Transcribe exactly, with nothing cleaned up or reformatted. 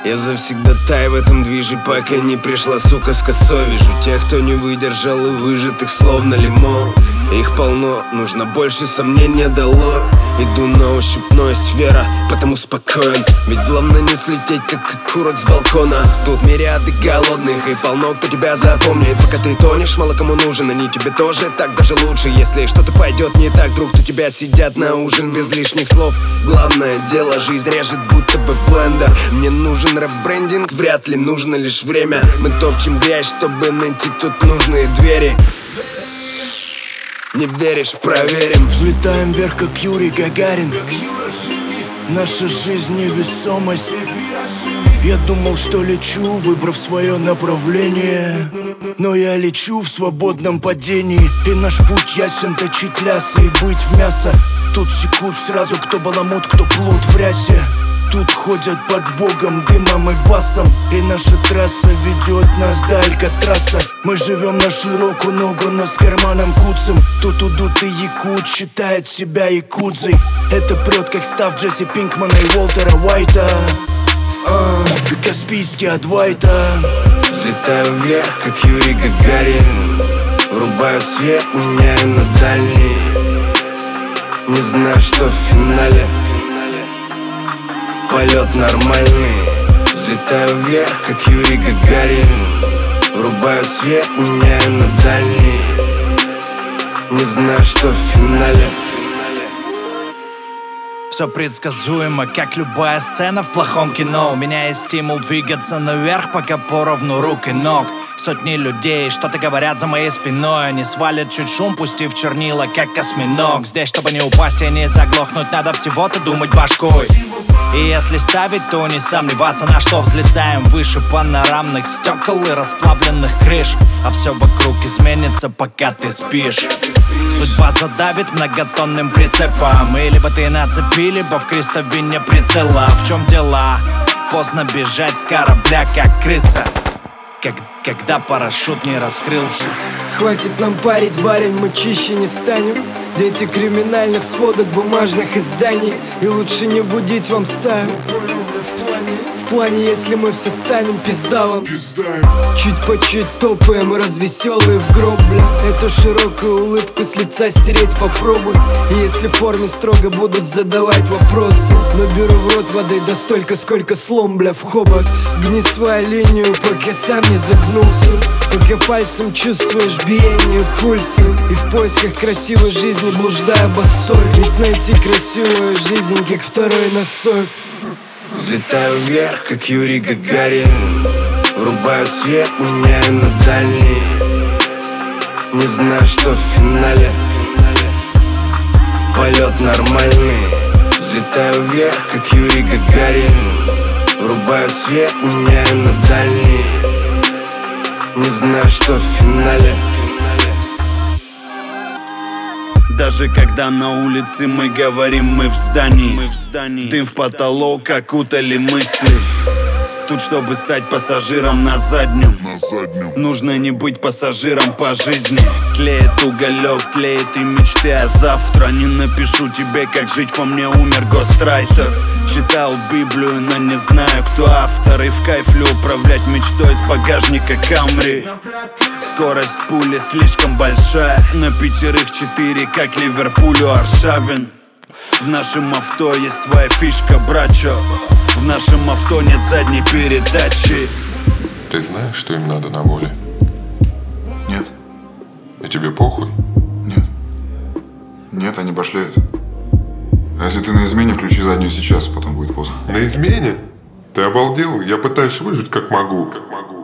Я завсегдатай в этом движе, пока не пришла сука с косой. Вижу тех, кто не выдержал и выжатых словно лимон. Их полно, нужно больше, сомнения дало. Иду на ощупь, но есть вера, потому спокоен. Ведь главное не слететь, как урод с балкона. Тут мириады голодных и полно кто тебя запомнит. Пока ты тонешь, мало кому нужен, они тебе тоже так даже лучше. Если что-то пойдет не так, друг, то тебя сидят на ужин без лишних слов. Главное дело, жизнь режет будто бы блендер. Мне нужен рэп-брендинг, вряд ли нужно лишь время. Мы топчем грязь, чтобы найти тут нужные двери. Не веришь, проверим. Взлетаем вверх, как Юрий Гагарин. Наша жизнь невесомость. Я думал, что лечу, выбрав свое направление. Но я лечу в свободном падении. И наш путь ясен, точить лясы и быть в мясо. Тут секут сразу, кто баламут, кто плут в рясе. Тут ходят под богом, дымом и басом. И наша трасса ведет нас до Алькатраса. Мы живем на широкую ногу, но с карманом куцем. Тут удут и якут, считает себя якудзой. Это прет, как став Джесси Пинкмана и Уолтера Уайта. а, Каспийский от Вайта. Взлетаю вверх, как Юрий Гагарин. Врубаю свет, меняю на дальний. Не знаю, что в финале. Полет нормальный. Взлетаю вверх, как Юрий Гагарин. Врубаю свет, меняю на дальний. Не знаю, что в финале. Все предсказуемо, как любая сцена в плохом кино. У меня есть стимул двигаться наверх, пока поровну рук и ног. Сотни людей что-то говорят за моей спиной. Они свалят чуть шум, пустив чернила, как осьминог. Здесь, чтобы не упасть и не заглохнуть, надо всего-то думать башкой. И если ставить, то не сомневаться, на что взлетаем выше панорамных стекол и расплавленных крыш. А все вокруг изменится, пока ты спишь. Судьба задавит многотонным прицепом. И либо ты на цепи, либо в крестовине прицела. В чем дела? Поздно бежать с корабля, как крыса, как, когда парашют не раскрылся. Хватит нам парить, барин, мы чище не станем. Дети криминальных сводок, бумажных изданий. И лучше не будить вам стаю. В плане, если мы все станем пиздалом. Чуть по чуть топаем, развеселые в гроб, бля. Эту широкую улыбку с лица стереть попробуй. И если в форме строго будут задавать вопросы, наберу в рот воды да столько, сколько слом, бля, в хобот. Гни свою линию, пока сам не загнулся. Пока пальцем чувствуешь биение пульса. И в поисках красивой жизни блуждая босой. Ведь найти красивую жизнь, как второй носок. Взлетаю вверх, как Юрий Гагарин. Врубаю свет, меняю на дальний. Не знаю, что в финале. Полет нормальный. Взлетаю вверх, как Юрий Гагарин. Врубаю свет, меняю на дальний. Не знаю, что в финале. Даже когда на улице мы говорим, мы в здании, мы в здании. Дым в потолок, окутали мысли. Тут, чтобы стать пассажиром на заднем, на заднем, нужно не быть пассажиром по жизни. Тлеет уголек, тлеет и мечты, а завтра не напишу тебе, как жить, по мне умер гострайтер. Читал Библию, но не знаю, кто автор. И в кайф ли управлять мечтой с багажника Камри. Скорость пули слишком большая. На пятерых четыре, как Ливерпулю Аршавин. В нашем авто есть своя фишка, брачо. В нашем авто нет задней передачи. Ты знаешь, что им надо на воле? Нет. И тебе похуй? Нет. Нет, они башляют. А если ты на измене, включи заднюю сейчас, потом будет поздно. На измене? Ты обалдел? Я пытаюсь выжить как могу. Как могу.